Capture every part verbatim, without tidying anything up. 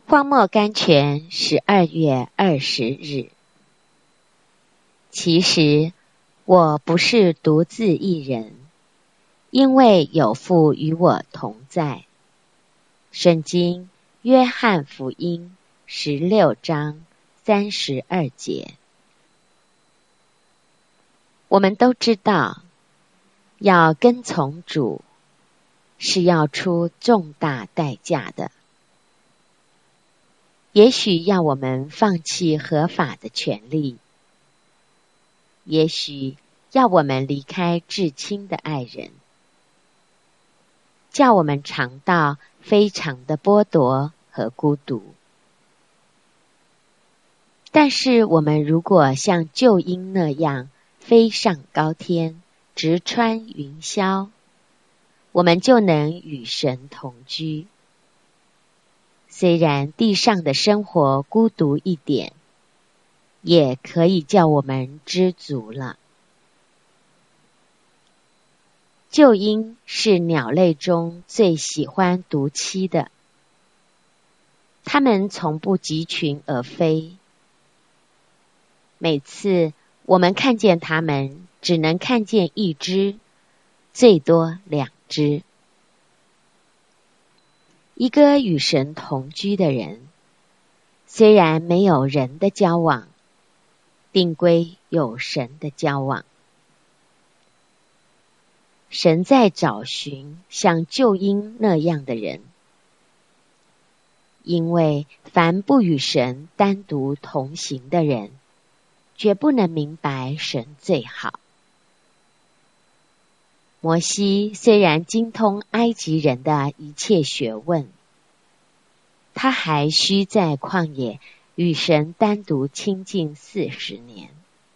荒漠甘泉十二月二十日。其实我不是独自一人，因为有父与我同在。圣经约翰福音十六章三十二节。我们都知道，要跟从主是要出重大代价的。也许要我们放弃合法的权利，也许要我们离开至亲的爱人，叫我们尝到非常的剥夺和孤独。但是我们如果像旧鹰那样飞上高天，直穿云霄，我们就能与神同居。虽然地上的生活孤独一点，也可以叫我们知足了。鹫鹰是鸟类中最喜欢独栖的，它们从不集群而飞。每次我们看见它们，只能看见一只，最多两只。一个与神同居的人，虽然没有人的交往，定归有神的交往。神在找寻像鹫鹰那样的人，因为凡不与神单独同行的人，绝不能明白神最好。摩西虽然精通埃及人的一切学问，他还需在旷野与神单独亲近四十年。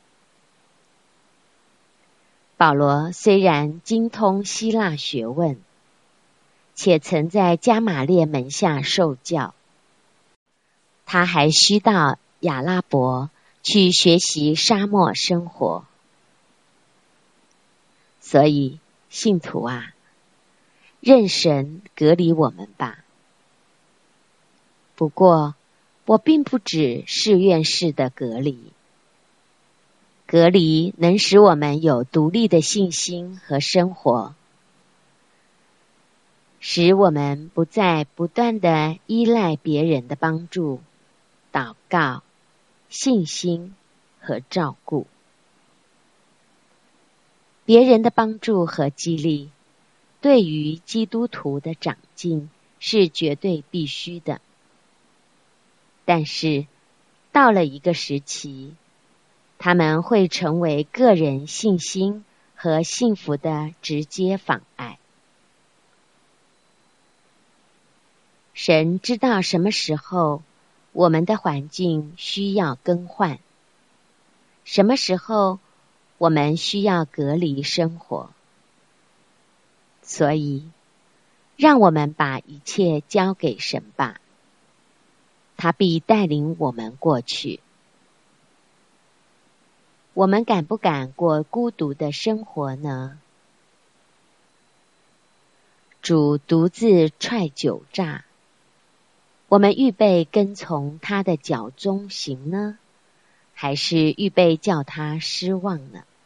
保罗虽然精通希腊学问，且曾在加玛列门下受教，他还需到亚拉伯去学习沙漠生活。所以信徒啊，任神隔离我们吧。不过我并不指誓愿式的隔离，隔离能使我们有独立的信心和生活，使我们不再不断地依赖别人的帮助、祷告、信心和照顾。别人的帮助和激励，对于基督徒的长进是绝对必须的。但是，到了一个时期，他们会成为个人信心和幸福的直接妨碍。神知道什么时候我们的环境需要更换，什么时候我们需要隔离生活。所以，让我们把一切交给神吧，他必带领我们过去。我们敢不敢过孤独的生活呢？主独自踹酒榨，我们预备跟从他的脚中行呢，还是预备叫他失望呢？